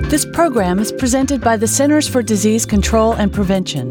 This program is presented by the Centers for Disease Control and Prevention.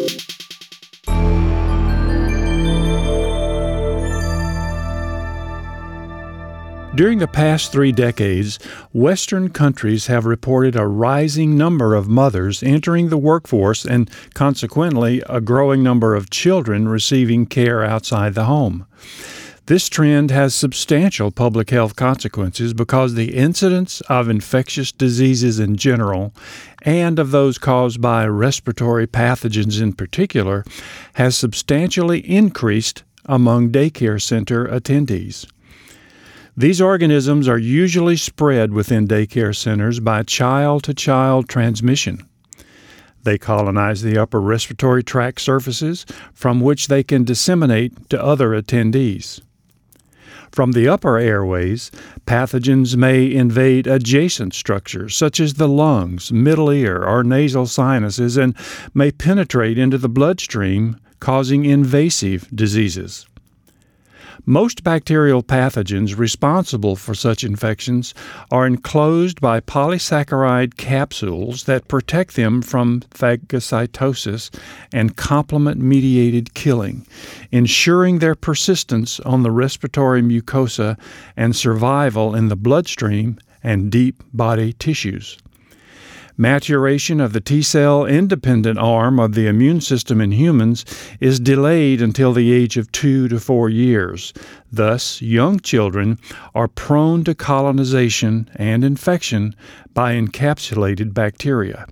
During the past 3 decades, Western countries have reported a rising number of mothers entering the workforce and, consequently, a growing number of children receiving care outside the home. This trend has substantial public health consequences because the incidence of infectious diseases in general, and of those caused by respiratory pathogens in particular, has substantially increased among daycare center attendees. These organisms are usually spread within daycare centers by child-to-child transmission. They colonize the upper respiratory tract surfaces, from which they can disseminate to other attendees. From the upper airways, pathogens may invade adjacent structures such as the lungs, middle ear, or nasal sinuses, and may penetrate into the bloodstream, causing invasive diseases. Most bacterial pathogens responsible for such infections are enclosed by polysaccharide capsules that protect them from phagocytosis and complement-mediated killing, ensuring their persistence on the respiratory mucosa and survival in the bloodstream and deep body tissues. Maturation of the T-cell independent arm of the immune system in humans is delayed until the age of 2 to 4 years. Thus, young children are prone to colonization and infection by encapsulated bacteria.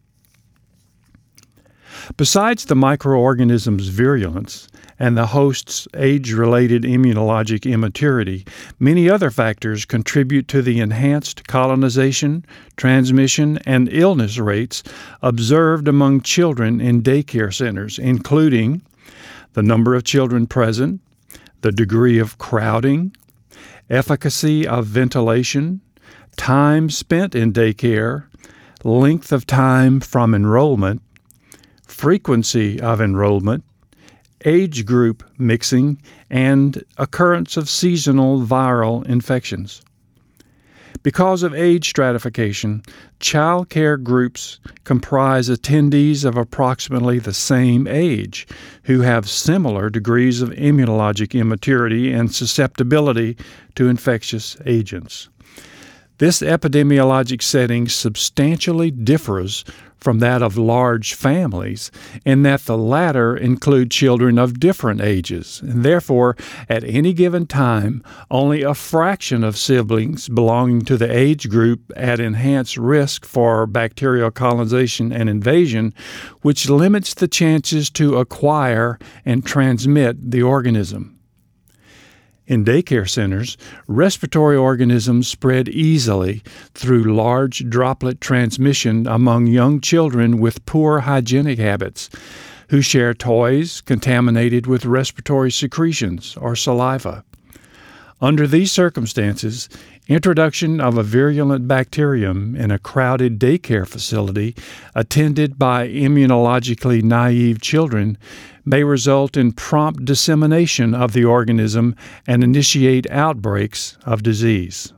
Besides the microorganism's virulence and the host's age-related immunologic immaturity, many other factors contribute to the enhanced colonization, transmission, and illness rates observed among children in daycare centers, including the number of children present, the degree of crowding, efficacy of ventilation, time spent in daycare, length of time from enrollment, frequency of enrollment, age group mixing, and occurrence of seasonal viral infections. Because of age stratification, child care groups comprise attendees of approximately the same age who have similar degrees of immunologic immaturity and susceptibility to infectious agents. This epidemiologic setting substantially differs from that of large families in that the latter include children of different ages, and therefore, at any given time, only a fraction of siblings belonging to the age group at enhanced risk for bacterial colonization and invasion, which limits the chances to acquire and transmit the organism. In daycare centers, respiratory organisms spread easily through large droplet transmission among young children with poor hygienic habits, who share toys contaminated with respiratory secretions or saliva. Under these circumstances, introduction of a virulent bacterium in a crowded daycare facility attended by immunologically naive children may result in prompt dissemination of the organism and initiate outbreaks of disease.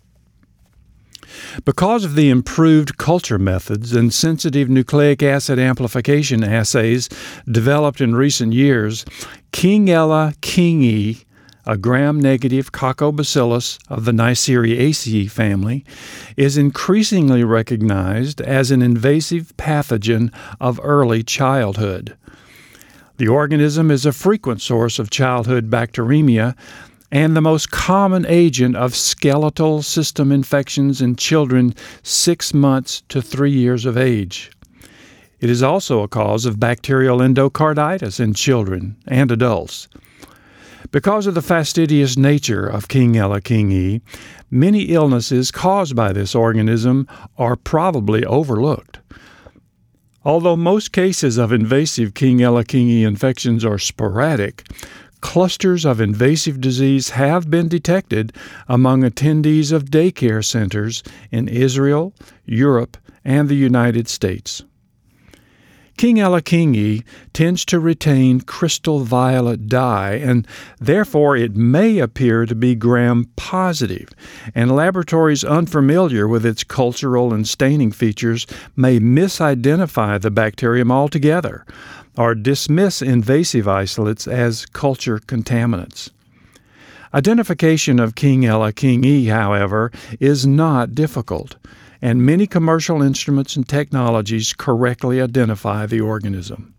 Because of the improved culture methods and sensitive nucleic acid amplification assays developed in recent years, Kingella kingi, a gram-negative coccobacillus of the Neisseria family, is increasingly recognized as an invasive pathogen of early childhood. The organism is a frequent source of childhood bacteremia and the most common agent of skeletal system infections in children 6 months to 3 years of age. It is also a cause of bacterial endocarditis in children and adults. Because of the fastidious nature of Kingella kingi, many illnesses caused by this organism are probably overlooked. Although most cases of invasive Kingella kingi infections are sporadic, clusters of invasive disease have been detected among attendees of daycare centers in Israel, Europe, and the United States. King Ella-King-E tends to retain crystal violet dye, and therefore it may appear to be gram-positive, and laboratories unfamiliar with its cultural and staining features may misidentify the bacterium altogether or dismiss invasive isolates as culture contaminants. Identification of King Ella-King-E, however, is not difficult, and many commercial instruments and technologies correctly identify the organism.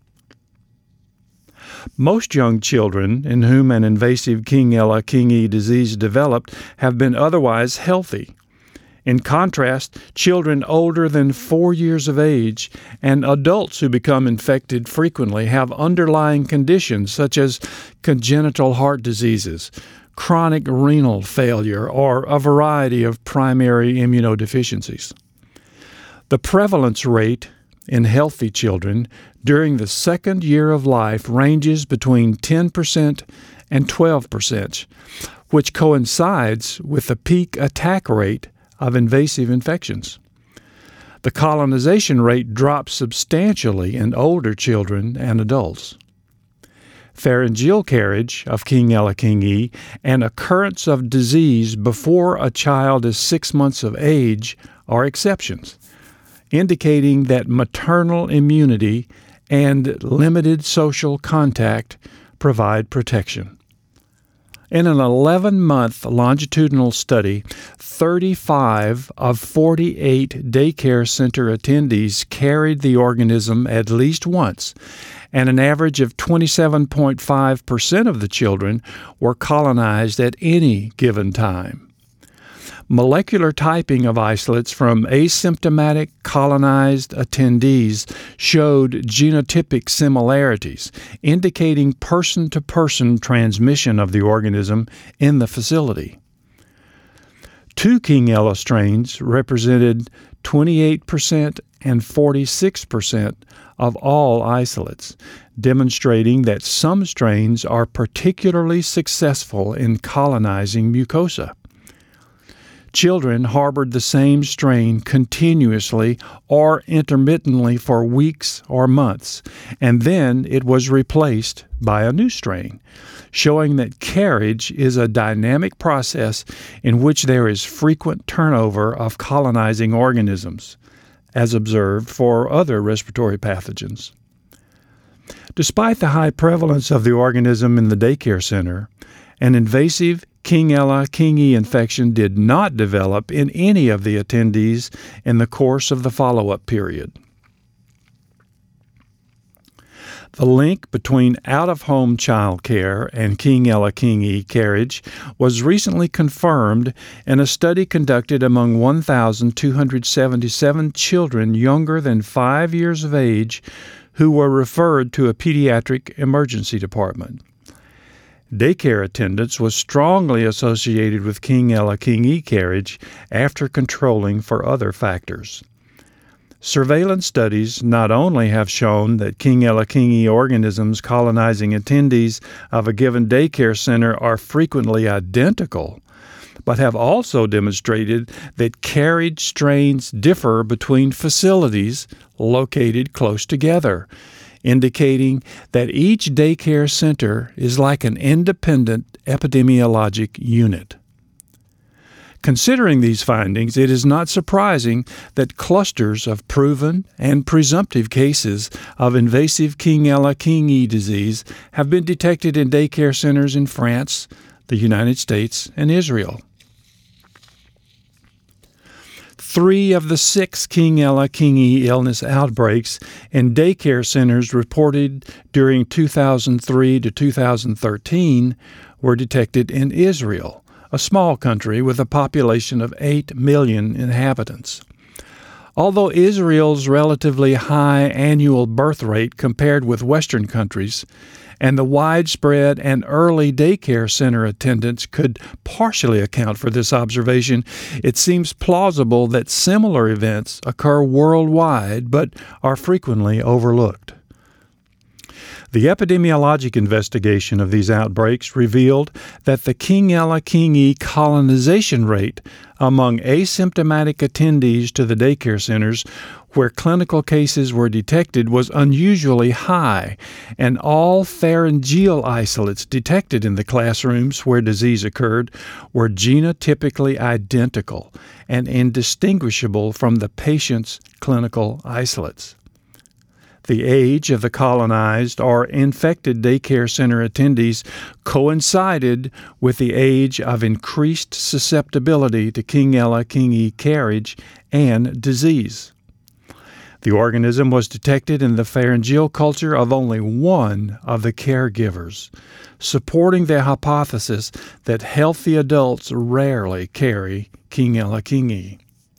Most young children in whom an invasive King Ella-King-E disease developed have been otherwise healthy. In contrast, children older than 4 years of age and adults who become infected frequently have underlying conditions such as congenital heart diseases, chronic renal failure, or a variety of primary immunodeficiencies. The prevalence rate in healthy children during the second year of life ranges between 10% and 12%, which coincides with the peak attack rate of invasive infections. The colonization rate drops substantially in older children and adults. Pharyngeal carriage of King Ella-King-E and occurrence of disease before a child is 6 months of age are exceptions, indicating that maternal immunity and limited social contact provide protection. In an 11-month longitudinal study, 35 of 48 daycare center attendees carried the organism at least once, and an average of 27.5% of the children were colonized at any given time. Molecular typing of isolates from asymptomatic colonized attendees showed genotypic similarities, indicating person-to-person transmission of the organism in the facility. 2 King Ella strains represented 28% and 46% of all isolates, demonstrating that some strains are particularly successful in colonizing mucosa. Children harbored the same strain continuously or intermittently for weeks or months, and then it was replaced by a new strain, showing that carriage is a dynamic process in which there is frequent turnover of colonizing organisms, as observed for other respiratory pathogens. Despite the high prevalence of the organism in the daycare center, an invasive King Ella-King-E infection did not develop in any of the attendees in the course of the follow-up period. The link between out-of-home child care and King Ella-King-E carriage was recently confirmed in a study conducted among 1,277 children younger than 5 years of age who were referred to a pediatric emergency department. Daycare attendance was strongly associated with King Ella-King-E carriage after controlling for other factors. Surveillance studies not only have shown that King Ella-King-E organisms colonizing attendees of a given daycare center are frequently identical, but have also demonstrated that carried strains differ between facilities located close together, indicating that each daycare center is like an independent epidemiologic unit. Considering these findings, it is not surprising that clusters of proven and presumptive cases of invasive King Ella-King-E disease have been detected in daycare centers in France, the United States, and Israel. 3 of the 6 King Ella-King-E illness outbreaks in daycare centers reported during 2003 to 2013 were detected in Israel, a small country with a population of 8 million inhabitants. Although Israel's relatively high annual birth rate compared with Western countries and the widespread and early daycare center attendance could partially account for this observation, it seems plausible that similar events occur worldwide but are frequently overlooked. The epidemiologic investigation of these outbreaks revealed that the Kingella-Kingee colonization rate among asymptomatic attendees to the daycare centers where clinical cases were detected was unusually high, and all pharyngeal isolates detected in the classrooms where disease occurred were genotypically identical and indistinguishable from the patient's clinical isolates. The age of the colonized or infected daycare center attendees coincided with the age of increased susceptibility to Kingella-Kingee carriage and disease. The organism was detected in the pharyngeal culture of only one of the caregivers, supporting the hypothesis that healthy adults rarely carry Kingella-Kingee.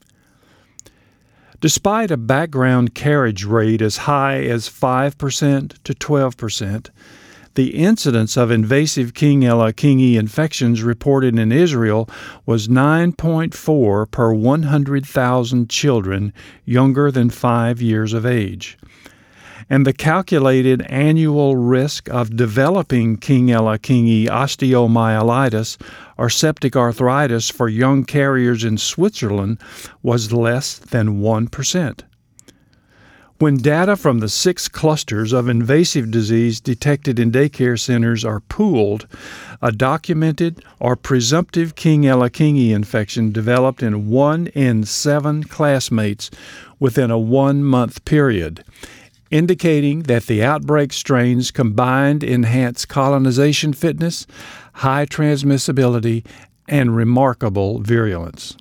Despite a background carriage rate as high as 5% to 12%, the incidence of invasive Kingella-Kingee infections reported in Israel was 9.4 per 100,000 children younger than 5 years of age. And the calculated annual risk of developing Kingella-Kingee osteomyelitis or septic arthritis for young carriers in Switzerland was less than 1%. When data from the 6 clusters of invasive disease detected in daycare centers are pooled, a documented or presumptive Kingella-Kingee infection developed in 1 in 7 classmates within a 1-month period, indicating that the outbreak strains combined enhanced colonization fitness, high transmissibility, and remarkable virulence.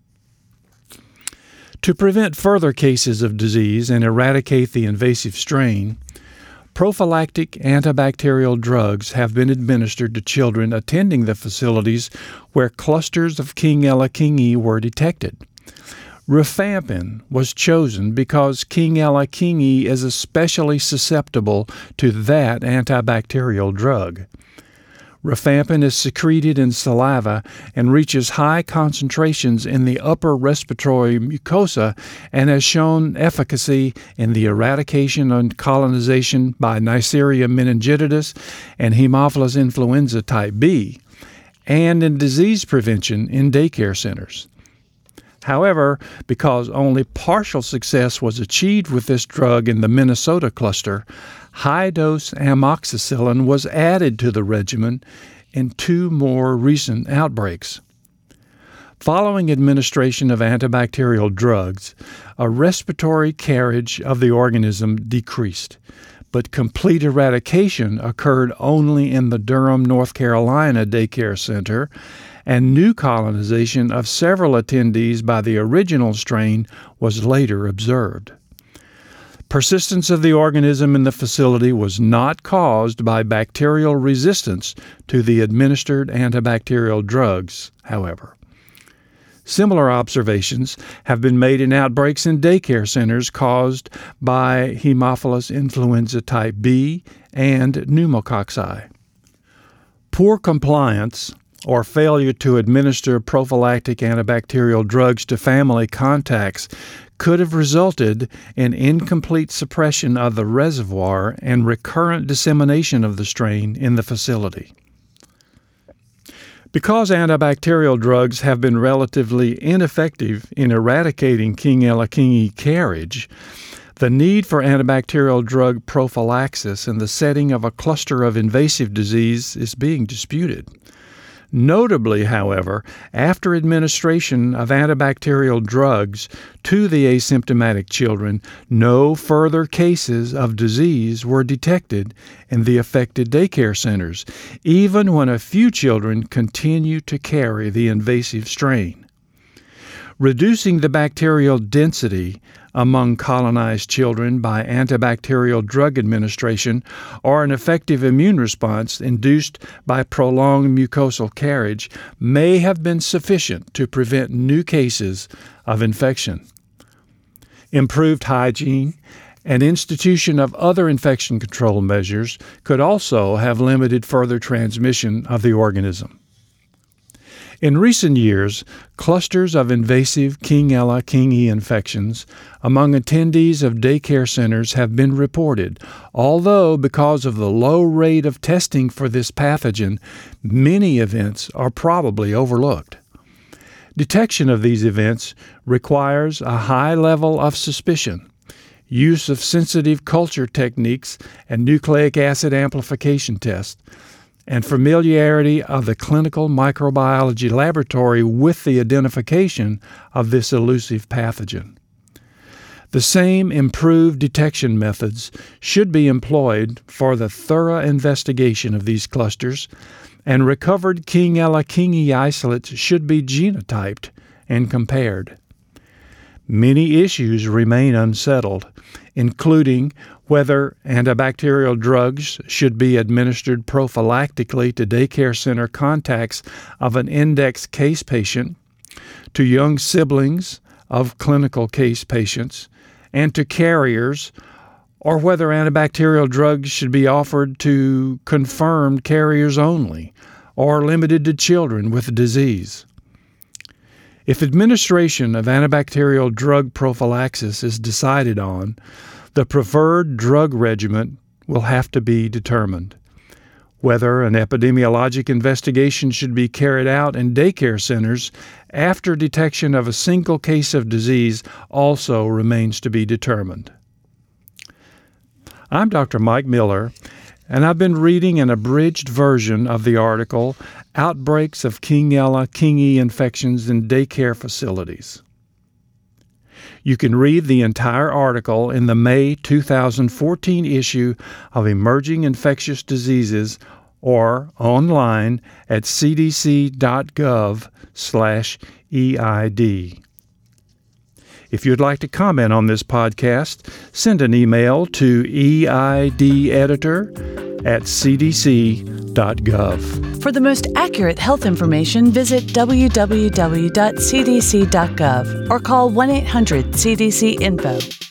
To prevent further cases of disease and eradicate the invasive strain, prophylactic antibacterial drugs have been administered to children attending the facilities where clusters of Kingella-Kingee were detected. Rifampin was chosen because Kingella-Kingee is especially susceptible to that antibacterial drug. Rifampin is secreted in saliva and reaches high concentrations in the upper respiratory mucosa and has shown efficacy in the eradication and colonization by Neisseria meningitidis and Haemophilus influenza type B, and in disease prevention in daycare centers. However, because only partial success was achieved with this drug in the Minnesota cluster, high-dose amoxicillin was added to the regimen in 2 more recent outbreaks. Following administration of antibacterial drugs, a respiratory carriage of the organism decreased, but complete eradication occurred only in the Durham, North Carolina daycare center, and new colonization of several attendees by the original strain was later observed. Persistence of the organism in the facility was not caused by bacterial resistance to the administered antibacterial drugs, however. Similar observations have been made in outbreaks in daycare centers caused by Haemophilus influenza type B and pneumococci. Poor compliance or failure to administer prophylactic antibacterial drugs to family contacts could have resulted in incomplete suppression of the reservoir and recurrent dissemination of the strain in the facility. Because antibacterial drugs have been relatively ineffective in eradicating Kingella-Kingee carriage, the need for antibacterial drug prophylaxis in the setting of a cluster of invasive disease is being disputed. Notably, however, after administration of antibacterial drugs to the asymptomatic children, no further cases of disease were detected in the affected daycare centers, even when a few children continue to carry the invasive strain. Reducing the bacterial density among colonized children by antibacterial drug administration or an effective immune response induced by prolonged mucosal carriage may have been sufficient to prevent new cases of infection. Improved hygiene and institution of other infection control measures could also have limited further transmission of the organism. In recent years, clusters of invasive King-Ella-King-E infections among attendees of daycare centers have been reported, although because of the low rate of testing for this pathogen, many events are probably overlooked. Detection of these events requires a high level of suspicion, use of sensitive culture techniques and nucleic acid amplification tests, and familiarity of the clinical microbiology laboratory with the identification of this elusive pathogen. The same improved detection methods should be employed for the thorough investigation of these clusters, and recovered King-Ella-King-E isolates should be genotyped and compared. Many issues remain unsettled, including whether antibacterial drugs should be administered prophylactically to daycare center contacts of an index case patient, to young siblings of clinical case patients, and to carriers, or whether antibacterial drugs should be offered to confirmed carriers only, or limited to children with the disease. If administration of antibacterial drug prophylaxis is decided on, the preferred drug regimen will have to be determined. Whether an epidemiologic investigation should be carried out in daycare centers after detection of a single case of disease also remains to be determined. I'm Dr. Mike Miller, and I've been reading an abridged version of the article, Outbreaks of King-Ella-King-E Infections in Daycare Facilities. You can read the entire article in the May 2014 issue of Emerging Infectious Diseases or online at cdc.gov/EID. If you'd like to comment on this podcast, send an email to eideditor@cdc.gov. For the most accurate health information, visit www.cdc.gov or call 1-800-CDC-INFO.